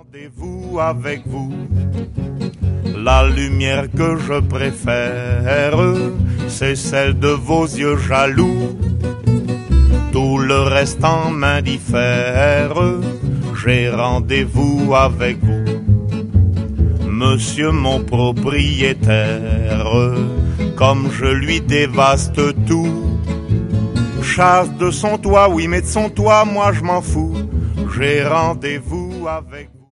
Rendez-vous avec vous. La lumière que je préfère, c'est celle de vos yeux jaloux. Tout le reste en m'indiffère. J'ai rendez-vous avec vous. Monsieur mon propriétaire, comme je lui dévaste tout. Chasse de son toit, oui mais de son toit, moi je m'en fous. J'ai rendez-vous avec vous.